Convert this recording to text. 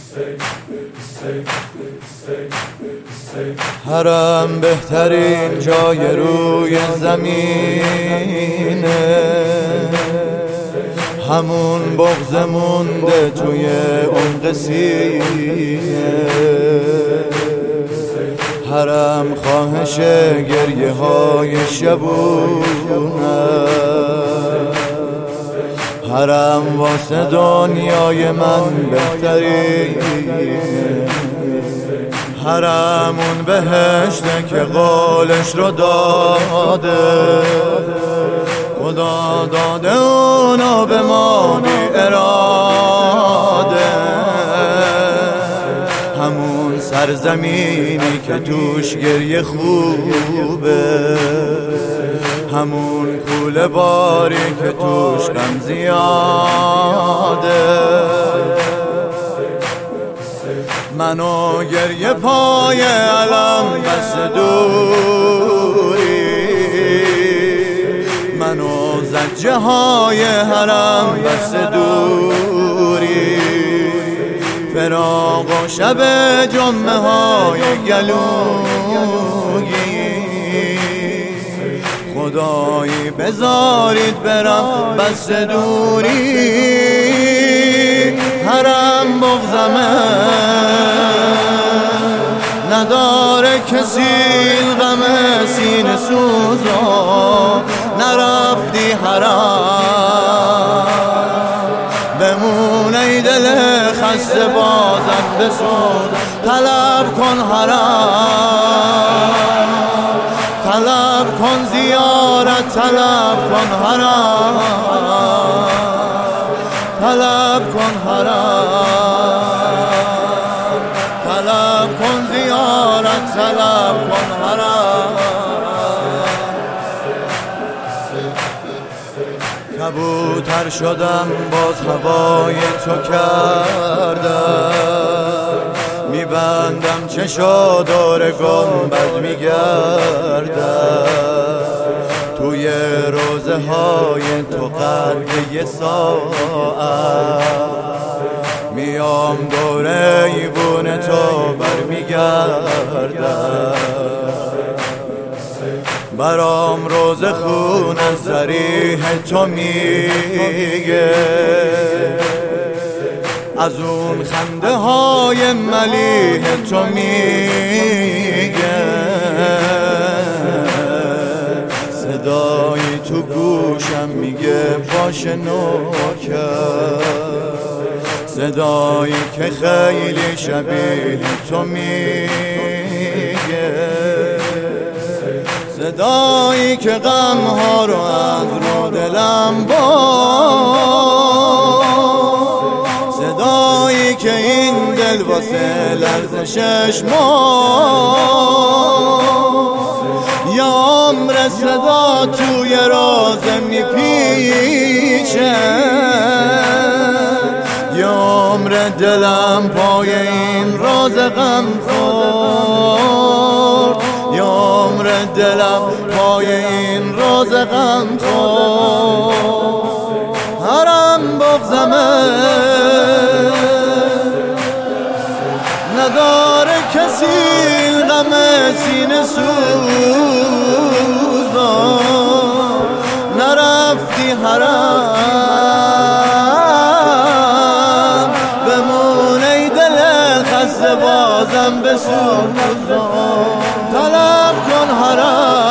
حرم بهترین جای روی زمینه، همون بغض مونده توی عمق سینه. حرم خواهش گریه های شبونه، حرم واسه دنیای من بهترینه. حرم اون بهشته که قولش رو داده، خدا داده اونو به ما بی اراده. همون سرزمینی که توش گریه خوبه، همون کوله باری که توش غم زیاده. منو گریه پای علم بس دوری، منو زجه های حرم بس دوری. فراق و شب جمعه های گلویی، خدایی بذارید برم بس دوری. حرم بغضمه نداره کسی غم سینه سوزا. نرفتی حرم بمون ای دل خسته بازم بسوز. طلب کن حرم، طلب کن زیارت، طلب کن حرم، طلب کن حرم، طلب کن زیارت، طلب کن حرم. کبوتر شدم باز هوای تو کردم، میبندم چشا دور گنبد میگردم. توی روزه های تو قد یه ساعت میام دور ایوون تو برمیگردم. برام روز خون از ضریح تو میگه، از اون خنده های ملیح تو میگه. صدایی تو گوشم میگه باشه نوکر، صدایی که خیلی شبیه تو میگه. صدایی که غم ها رو از رو دلم صدایی که این دل واسه لرزشش یا عمر صدا توی رازه میپیچه. یا عمر دلم پای این راز غم خورد، یا عمر دلم پای این راز غم خورد. حرم بغضمه نداره کسی غم سینه سوزا. نرفتی حرم بمون ای دل خسته بازم بسوزا. طلب کن حرم،